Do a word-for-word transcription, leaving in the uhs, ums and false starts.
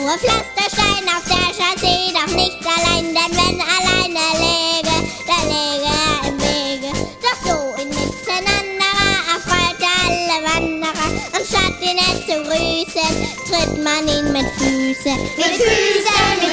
Nur Pflasterstein auf der Chaussee, doch nicht allein, denn wenn alleine läge, dann läge er im Wege. Doch so inmitten anderer erfreut er alle Wanderer, und statt ihn nicht zu grüßen, tritt man ihn mit Füßen. Mit Füßen, mit